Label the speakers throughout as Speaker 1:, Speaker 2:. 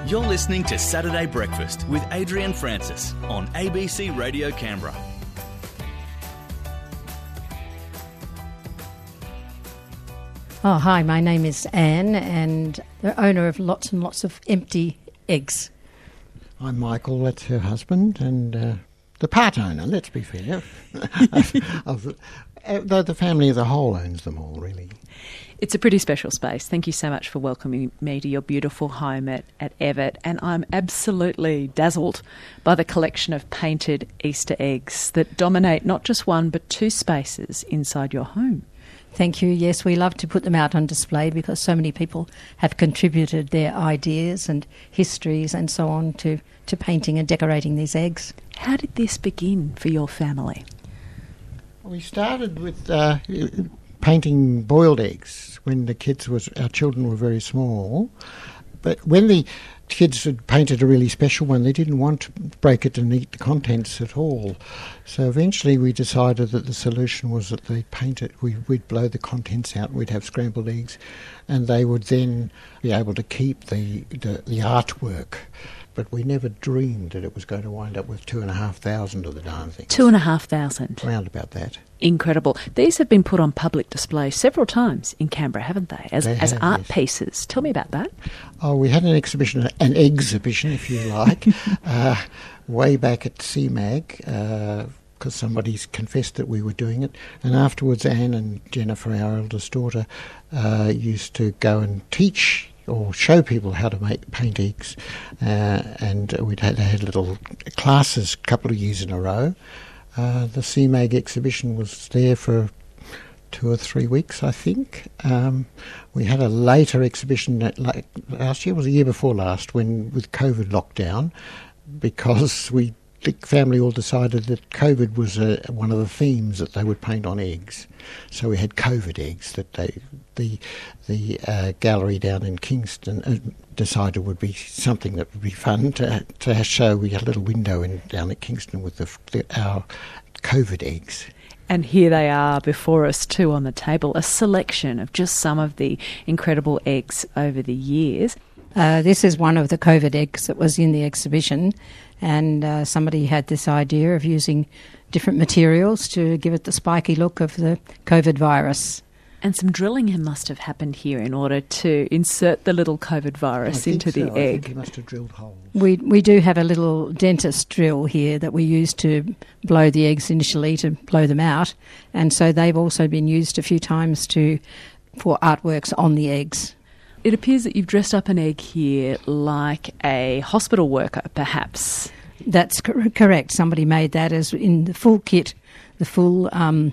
Speaker 1: You're listening to Saturday Breakfast with Adrian Francis on ABC Radio Canberra.
Speaker 2: Oh, hi, my name is Anne and the owner of lots and lots of empty eggs.
Speaker 3: I'm Michael, that's her husband, and the part owner, let's be fair. Though the family as a whole owns them all, really.
Speaker 4: It's a pretty special space. Thank you so much for welcoming me to your beautiful home at Evatt. And I'm absolutely dazzled by the collection of painted Easter eggs that dominate not just one but two spaces inside your home.
Speaker 2: Thank you. Yes, we love to put them out on display because so many people have contributed their ideas and histories and so on to painting and decorating these eggs.
Speaker 4: How did this begin for your family?
Speaker 3: We started with painting boiled eggs when our children were very small. But when the kids had painted a really special one, they didn't want to break it and eat the contents at all. So eventually we decided that the solution was that they paint it, we'd blow the contents out, we'd have scrambled eggs, and they would then be able to keep the artwork. But we never dreamed that it was going to wind up with 2,500 of the darn things.
Speaker 4: 2,500?
Speaker 3: Round about that.
Speaker 4: Incredible. These have been put on public display several times in Canberra, haven't they? As art
Speaker 3: yes.
Speaker 4: pieces. Tell me about that.
Speaker 3: Oh, we had an exhibition, if you like, way back at CMAG, because somebody's confessed that we were doing it. And afterwards, Anne and Jennifer, our eldest daughter, used to go and teach or show people how to paint eggs, and they had little classes a couple of years in a row. The CMAG exhibition was there for 2 or 3 weeks, I think. We had a later exhibition last year, was the year before last, with COVID lockdown, because the family all decided that COVID was one of the themes that they would paint on eggs. So we had COVID eggs that the gallery down in Kingston decided would be something that would be fun to show. We had a little window down at Kingston with our COVID eggs.
Speaker 4: And here they are before us too on the table, a selection of just some of the incredible eggs over the years.
Speaker 2: This is one of the COVID eggs that was in the exhibition, and somebody had this idea of using different materials to give it the spiky look of the COVID virus. And
Speaker 4: some drilling must have happened here in order to insert the little COVID virus into the egg.
Speaker 3: I think he must have drilled holes.
Speaker 2: We do have a little dentist drill here that we use to blow the eggs initially, to blow them out, and so they've also been used a few times for artworks on the eggs.
Speaker 4: It appears that you've dressed up an egg here like a hospital worker, perhaps.
Speaker 2: That's correct. Somebody made that as in the full kit, the full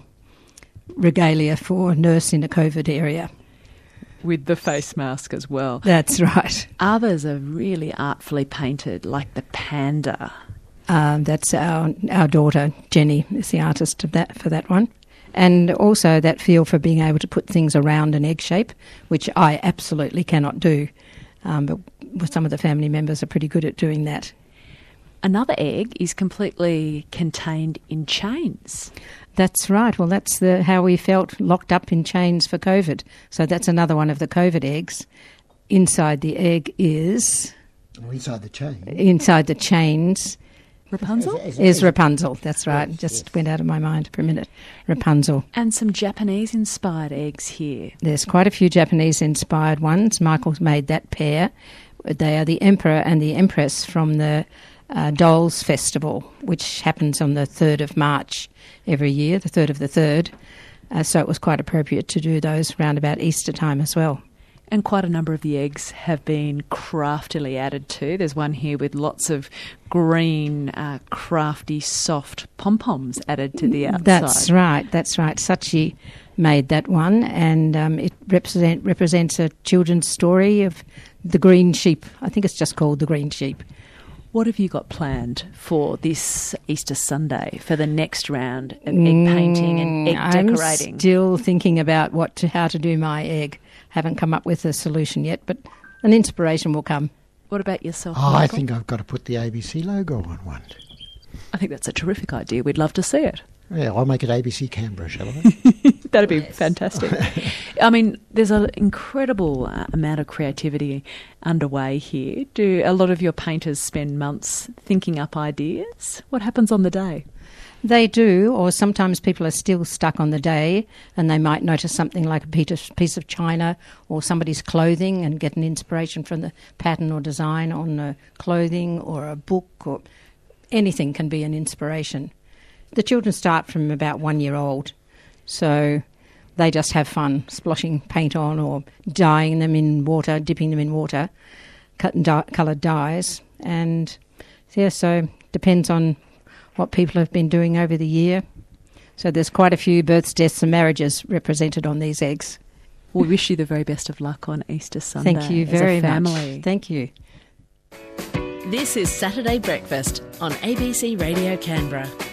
Speaker 2: regalia for a nurse in a COVID area.
Speaker 4: With the face mask as well.
Speaker 2: That's right.
Speaker 4: Others are really artfully painted, like the panda.
Speaker 2: That's our daughter, Jenny, is the artist of that for that one. And also that feel for being able to put things around an egg shape, which I absolutely cannot do. But some of the family members are pretty good at doing that.
Speaker 4: Another egg is completely contained in chains.
Speaker 2: That's right. Well, that's how we felt, locked up in chains for COVID. So that's another one of the COVID eggs. Inside the egg is...
Speaker 3: inside the chain?
Speaker 2: Inside the chains...
Speaker 4: Rapunzel?
Speaker 2: Is Rapunzel, that's right. Just went out of my mind for a minute. Rapunzel.
Speaker 4: And some Japanese-inspired eggs here.
Speaker 2: There's quite a few Japanese-inspired ones. Michael's made that pair. They are the Emperor and the Empress from the Dolls Festival, which happens on the 3rd of March every year, the 3rd of the 3rd. So it was quite appropriate to do those round about Easter time as well.
Speaker 4: And quite a number of the eggs have been craftily added to. There's one here with lots of green, crafty, soft pom-poms added to the outside.
Speaker 2: That's right. Sachi made that one, and it represents a children's story of the green sheep. I think it's just called The Green Sheep.
Speaker 4: What have you got planned for this Easter Sunday, for the next round of egg painting and egg decorating?
Speaker 2: I'm still thinking about how to do my egg. Haven't come up with a solution yet, but an inspiration will come.
Speaker 4: What about yourself,
Speaker 3: Michael?
Speaker 4: Michael?
Speaker 3: I think I've got to put the ABC logo on one.
Speaker 4: I think that's a terrific idea. We'd love to see it.
Speaker 3: Yeah, I'll make it ABC Canberra, shall I?
Speaker 4: That'd be fantastic. I mean, there's an incredible amount of creativity underway here. Do a lot of your painters spend months thinking up ideas? What happens on the day?
Speaker 2: They do, or sometimes people are still stuck on the day and they might notice something like a piece of china or somebody's clothing and get an inspiration from the pattern or design on the clothing, or a book, or anything can be an inspiration. The children start from about 1 year old, so they just have fun splashing paint on or dyeing them in water, dipping them in water, coloured dyes. And yeah, so depends on what people have been doing over the year. So there's quite a few births, deaths and marriages represented on these eggs.
Speaker 4: We wish you the very best of luck on Easter Sunday.
Speaker 2: Thank you very
Speaker 4: as a family.
Speaker 2: much. Thank you.
Speaker 5: This is Saturday Breakfast on ABC Radio Canberra.